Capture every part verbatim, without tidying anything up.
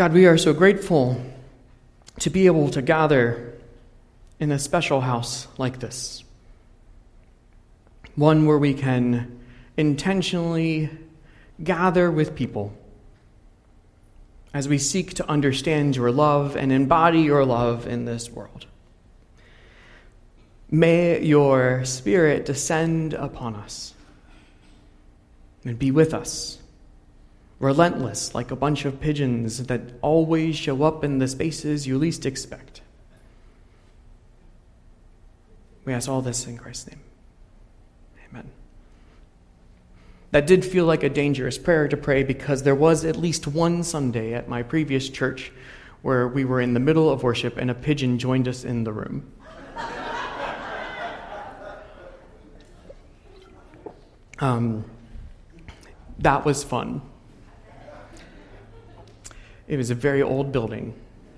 God, we are so grateful to be able to gather in a special house like this. One where we can intentionally gather with people as we seek to understand your love and embody your love in this world. May your Spirit descend upon us and be with us, relentless like a bunch of pigeons that always show up in the spaces you least expect. We ask all this in Christ's name. Amen. That did feel like a dangerous prayer to pray because there was at least one Sunday at my previous church where we were in the middle of worship and a pigeon joined us in the room. um, that was fun. It was a very old building.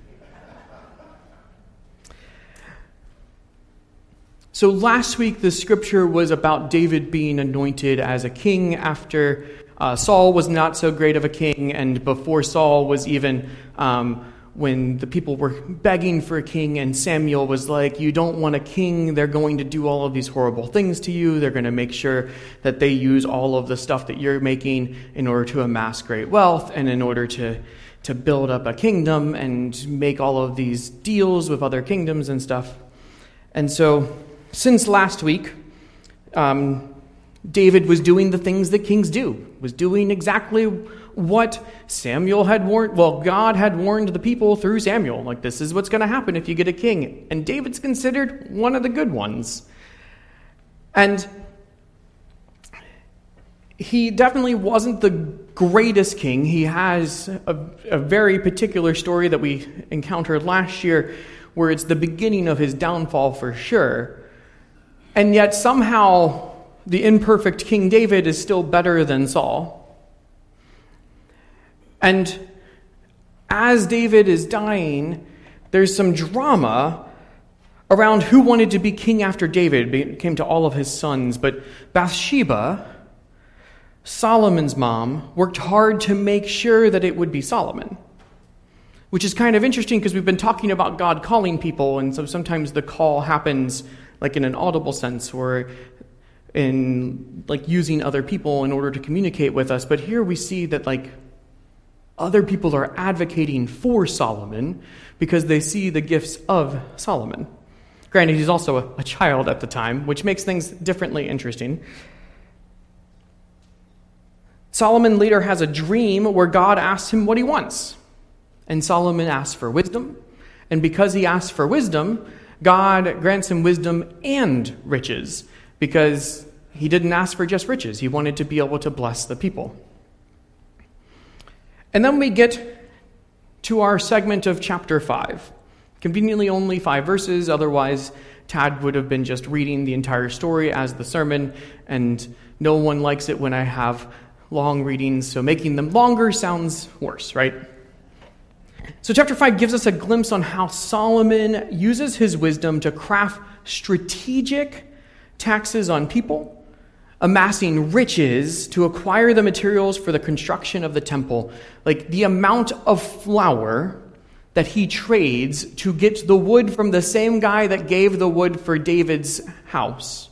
So last week, the scripture was about David being anointed as a king after uh, Saul was not so great of a king, and before Saul was even, um, when the people were begging for a king, and Samuel was like, you don't want a king, they're going to do all of these horrible things to you, they're going to make sure that they use all of the stuff that you're making in order to amass great wealth, and in order to, to build up a kingdom, and make all of these deals with other kingdoms and stuff. And so since last week, um, David was doing the things that kings do, was doing exactly what Samuel had warned, well, God had warned the people through Samuel, like this is what's going to happen if you get a king. And David's considered one of the good ones. And he definitely wasn't the greatest king. He has a, a very particular story that we encountered last year where it's the beginning of his downfall for sure. And yet somehow the imperfect King David is still better than Saul. And as David is dying, there's some drama around who wanted to be king after David. It came to all of his sons. But Bathsheba, Solomon's mom, worked hard to make sure that it would be Solomon. Which is kind of interesting because we've been talking about God calling people, and so sometimes the call happens like in an audible sense or in like using other people in order to communicate with us. But here we see that like other people are advocating for Solomon because they see the gifts of Solomon. Granted, he's also a, a child at the time, which makes things differently interesting. Solomon later has a dream where God asks him what he wants. And Solomon asks for wisdom. And because he asks for wisdom, God grants him wisdom and riches, because he didn't ask for just riches. He wanted to be able to bless the people. And then we get to our segment of chapter five. Conveniently only five verses, otherwise Tad would have been just reading the entire story as the sermon, and no one likes it when I have long readings, so making them longer sounds worse, right? So chapter five gives us a glimpse on how Solomon uses his wisdom to craft strategic taxes on people, amassing riches to acquire the materials for the construction of the temple. Like the amount of flour that he trades to get the wood from the same guy that gave the wood for David's house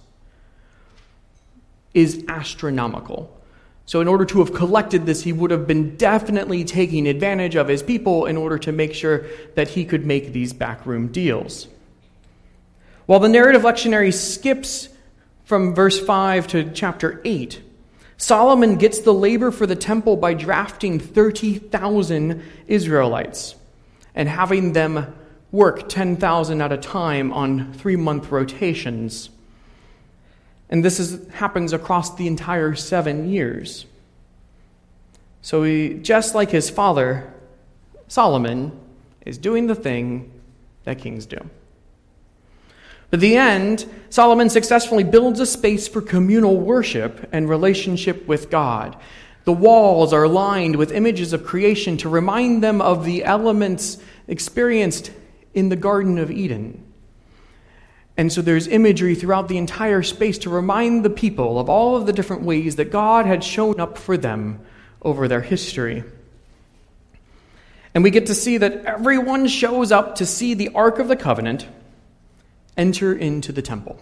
is astronomical. So in order to have collected this, he would have been definitely taking advantage of his people in order to make sure that he could make these backroom deals. While the narrative lectionary skips from verse five to chapter eight, Solomon gets the labor for the temple by drafting thirty thousand Israelites and having them work ten thousand at a time on three-month rotations. And this is, happens across the entire seven years. So he, just like his father, Solomon, is doing the thing that kings do. At the end, Solomon successfully builds a space for communal worship and relationship with God. The walls are lined with images of creation to remind them of the elements experienced in the Garden of Eden. And so there's imagery throughout the entire space to remind the people of all of the different ways that God had shown up for them over their history. And we get to see that everyone shows up to see the Ark of the Covenant enter into the temple.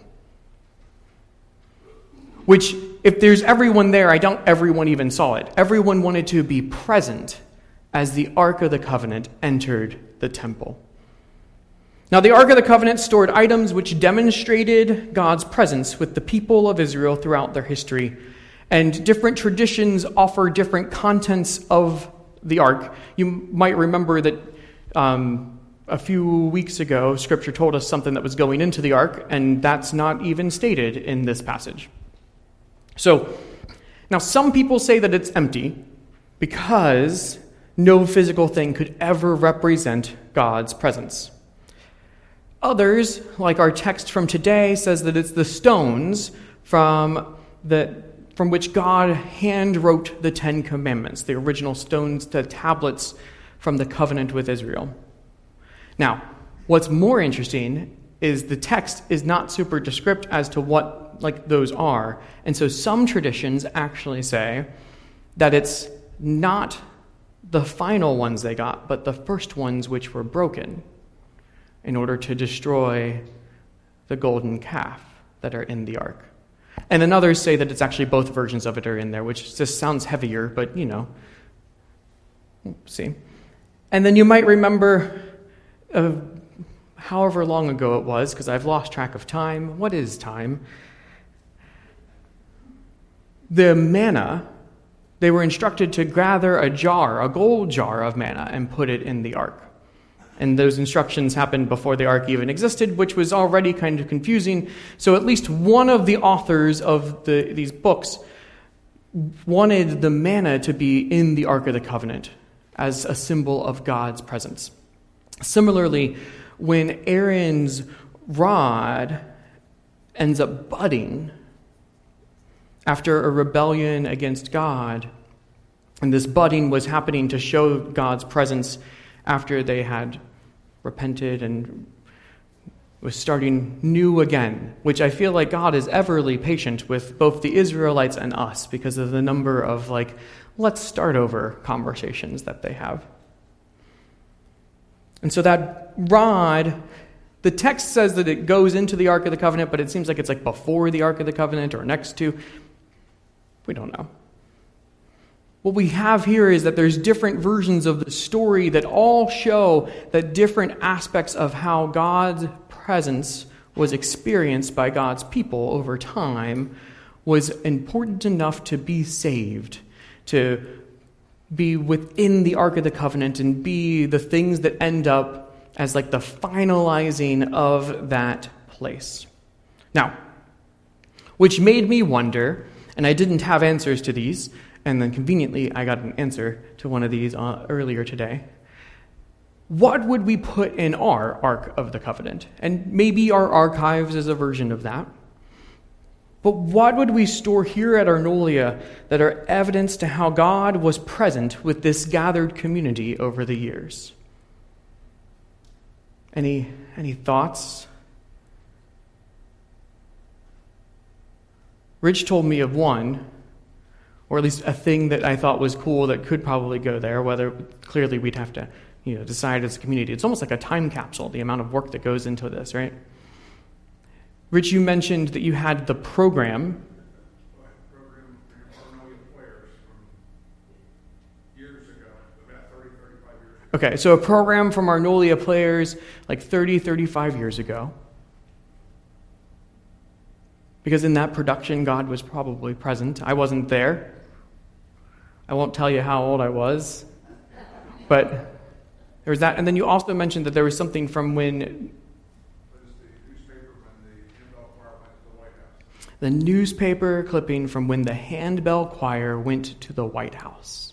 Which, if there's everyone there, I doubt everyone even saw it. Everyone wanted to be present as the Ark of the Covenant entered the temple. Now, the Ark of the Covenant stored items which demonstrated God's presence with the people of Israel throughout their history. And different traditions offer different contents of the Ark. You might remember that um, a few weeks ago, Scripture told us something that was going into the Ark, and that's not even stated in this passage. So, now some people say that it's empty because no physical thing could ever represent God's presence. Others, like our text from today, says that it's the stones from the from which God hand wrote the Ten Commandments, the original stones, the tablets from the covenant with Israel. Now, what's more interesting is the text is not super descriptive as to what like those are. And so some traditions actually say that it's not the final ones they got, but the first ones which were broken in order to destroy the golden calf that are in the ark. And then others say that it's actually both versions of it are in there, which just sounds heavier, but you know, we'll see. And then you might remember uh, however long ago it was, because I've lost track of time. What is time? The manna, they were instructed to gather a jar, a gold jar of manna, and put it in the ark. And those instructions happened before the ark even existed, which was already kind of confusing. So at least one of the authors of the, these books wanted the manna to be in the Ark of the Covenant as a symbol of God's presence. Similarly, when Aaron's rod ends up budding after a rebellion against God, and this budding was happening to show God's presence after they had repented and was starting new again, which I feel like God is everly patient with both the Israelites and us because of the number of, like, let's start over conversations that they have. And so that rod, the text says that it goes into the Ark of the Covenant, but it seems like it's like before the Ark of the Covenant or next to. We don't know. What we have here is that there's different versions of the story that all show that different aspects of how God's presence was experienced by God's people over time was important enough to be saved, to be within the Ark of the Covenant and be the things that end up as like the finalizing of that place. Now, which made me wonder, and I didn't have answers to these, and then conveniently, I got an answer to one of these uh, earlier today. What would we put in our Ark of the Covenant? And maybe our archives is a version of that. But what would we store here at Arnolia that are evidence to how God was present with this gathered community over the years? Any, any thoughts? Rich told me of one, or at least a thing that I thought was cool that could probably go there, whether clearly we'd have to, you know, decide as a community. It's almost like a time capsule, the amount of work that goes into this, right? Rich, you mentioned that you had the program. program from Arnolia players from years ago, about thirty, thirty-five years ago. Okay, so a program from Arnolia players like thirty, thirty-five years ago. Because in that production, God was probably present. I wasn't there. I won't tell you how old I was. But there was that. And then you also mentioned that there was something from when... It was the newspaper when the handbell choir went to the White House. The newspaper clipping from when the handbell choir went to the White House.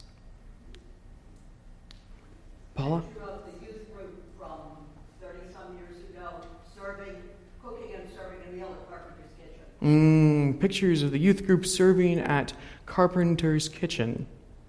Paula? The youth group from thirty-some years ago, serving, cooking and serving a meal at Carpenter's Kitchen. Mm, pictures of the youth group serving at Carpenter's Kitchen.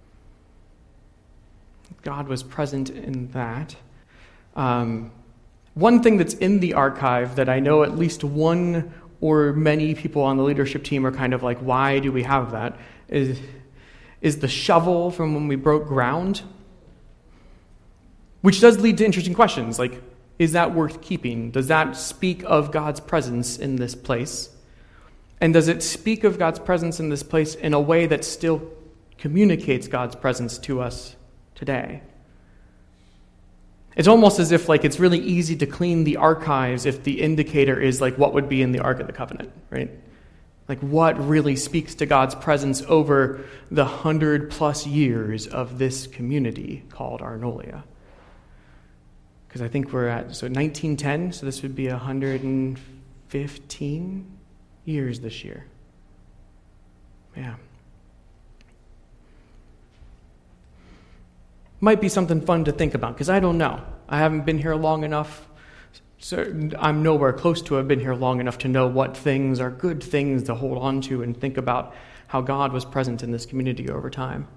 God was present in that. Um, one thing that's in the archive that I know at least one or many people on the leadership team are kind of like, why do we have that, is, is the shovel from when we broke ground. Which does lead to interesting questions, like, is that worth keeping? Does that speak of God's presence in this place? And does it speak of God's presence in this place in a way that still communicates God's presence to us today? It's almost as if like it's really easy to clean the archives if the indicator is like what would be in the Ark of the Covenant, right? Like what really speaks to God's presence over the hundred plus years of this community called Arnolia. Because I think we're at, so nineteen ten, so this would be one hundred fifteen years this year. Yeah. Might be something fun to think about, because I don't know. I haven't been here long enough. So I'm nowhere close to have been here long enough to know what things are good things to hold on to and think about how God was present in this community over time.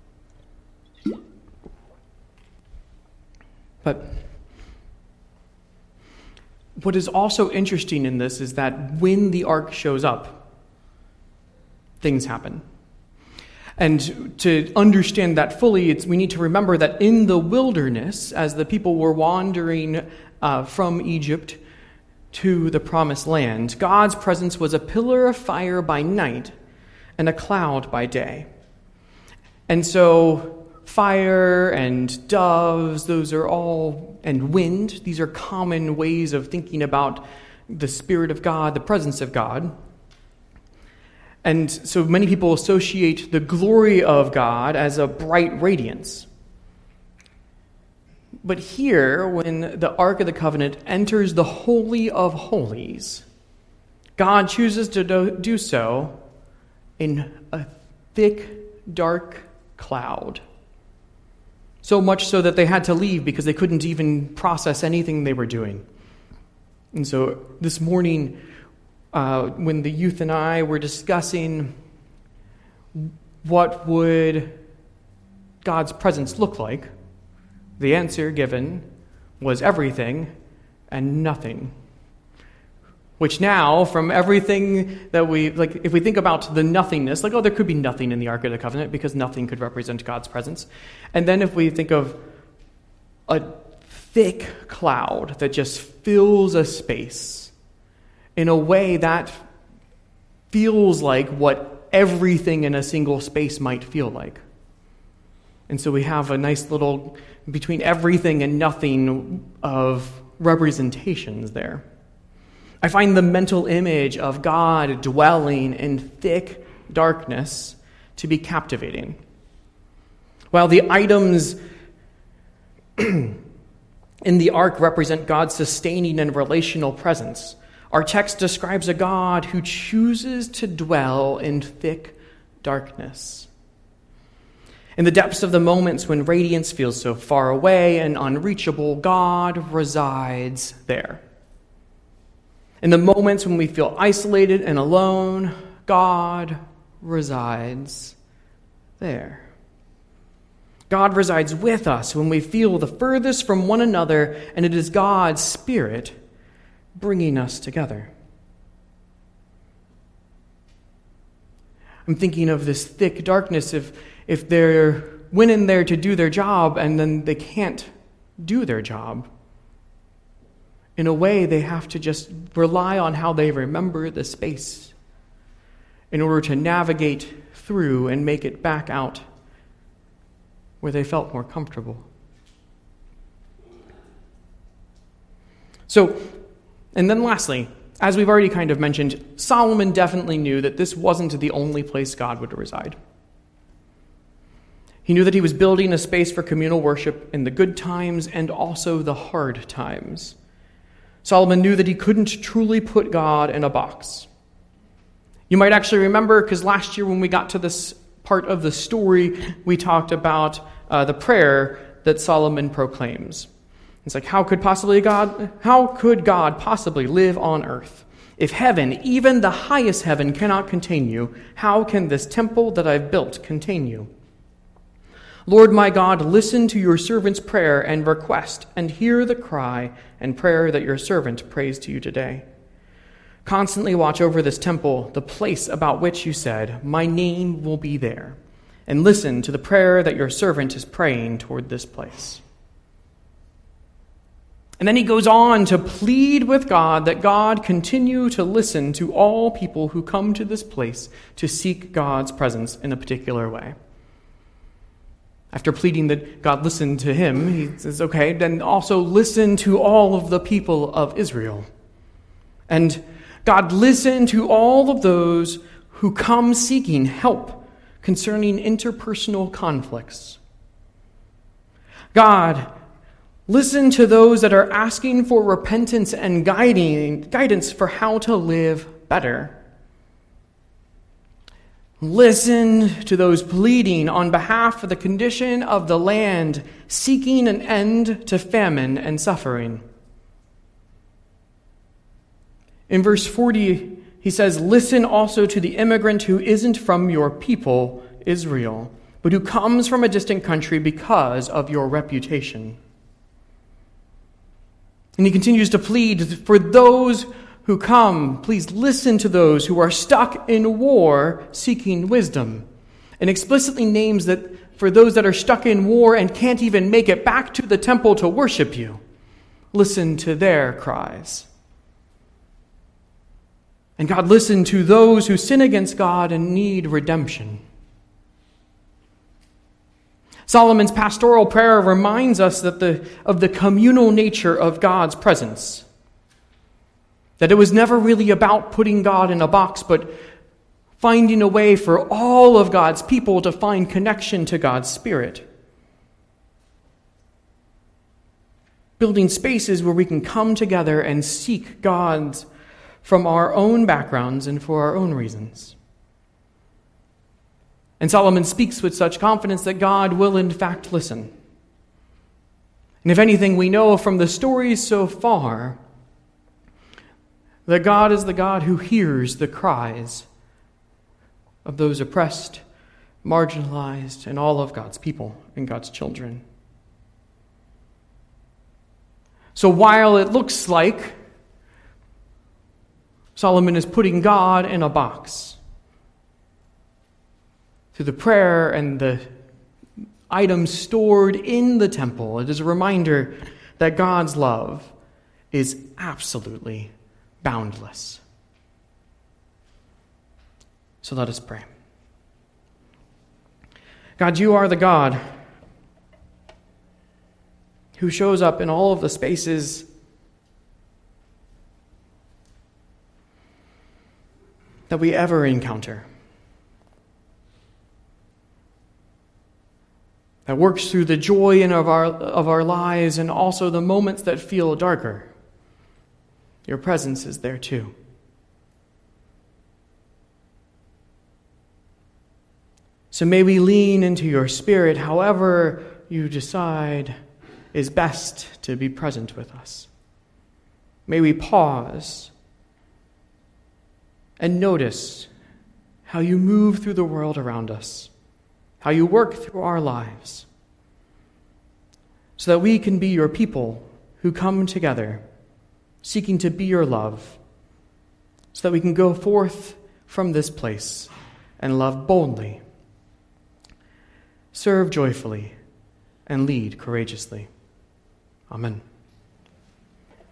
But what is also interesting in this is that when the ark shows up, things happen. And to understand that fully, it's, we need to remember that in the wilderness, as the people were wandering uh, from Egypt to the promised land, God's presence was a pillar of fire by night and a cloud by day. And so fire and doves, those are all, and wind, these are common ways of thinking about the Spirit of God, the presence of God. And so many people associate the glory of God as a bright radiance. But here, when the Ark of the Covenant enters the Holy of Holies, God chooses to do so in a thick, dark cloud. So much so that they had to leave because they couldn't even process anything they were doing. And so this morning, Uh, when the youth and I were discussing what would God's presence look like, the answer given was everything and nothing. Which now, from everything that we, like, if we think about the nothingness, like, oh, there could be nothing in the Ark of the Covenant because nothing could represent God's presence. And then if we think of a thick cloud that just fills a space, in a way that feels like what everything in a single space might feel like. And so we have a nice little, between everything and nothing, of representations there. I find the mental image of God dwelling in thick darkness to be captivating. While the items in the ark represent God's sustaining and relational presence, our text describes a God who chooses to dwell in thick darkness. In the depths of the moments when radiance feels so far away and unreachable, God resides there. In the moments when we feel isolated and alone, God resides there. God resides with us when we feel the furthest from one another, and it is God's Spirit bringing us together. I'm thinking of this thick darkness. If if they're went in there to do their job and then they can't do their job, in a way they have to just rely on how they remember the space in order to navigate through and make it back out where they felt more comfortable. So, and then lastly, as we've already kind of mentioned, Solomon definitely knew that this wasn't the only place God would reside. He knew that he was building a space for communal worship in the good times and also the hard times. Solomon knew that he couldn't truly put God in a box. You might actually remember, because last year when we got to this part of the story, we talked about uh, the prayer that Solomon proclaims. It's like, how could possibly God, how could God possibly live on earth? If heaven, even the highest heaven, cannot contain you, how can this temple that I've built contain you? Lord my God, listen to your servant's prayer and request, and hear the cry and prayer that your servant prays to you today. Constantly watch over this temple, the place about which you said, my name will be there, and listen to the prayer that your servant is praying toward this place. And then he goes on to plead with God that God continue to listen to all people who come to this place to seek God's presence in a particular way. After pleading that God listen to him, he says, okay, then also listen to all of the people of Israel. And God, listen to all of those who come seeking help concerning interpersonal conflicts. God, listen to those that are asking for repentance and guiding, guidance for how to live better. Listen to those pleading on behalf of the condition of the land, seeking an end to famine and suffering. In verse forty, he says, listen also to the immigrant who isn't from your people, Israel, but who comes from a distant country because of your reputation. And he continues to plead for those who come, please listen to those who are stuck in war seeking wisdom. And explicitly names that for those that are stuck in war and can't even make it back to the temple to worship you, listen to their cries. And God, listen to those who sin against God and need redemption. Solomon's pastoral prayer reminds us that the, of the communal nature of God's presence. That it was never really about putting God in a box, but finding a way for all of God's people to find connection to God's Spirit. Building spaces where we can come together and seek God's from our own backgrounds and for our own reasons. And Solomon speaks with such confidence that God will in fact listen. And if anything, we know from the stories so far that God is the God who hears the cries of those oppressed, marginalized, and all of God's people and God's children. So while it looks like Solomon is putting God in a box, through the prayer and the items stored in the temple, it is a reminder that God's love is absolutely boundless. So let us pray. God, you are the God who shows up in all of the spaces that we ever encounter. That works through the joy in of our, of our lives and also the moments that feel darker. Your presence is there too. So may we lean into your Spirit, however you decide is best to be present with us. May we pause and notice how you move through the world around us, how you work through our lives, so that we can be your people who come together, seeking to be your love, so that we can go forth from this place and love boldly, serve joyfully, and lead courageously. Amen.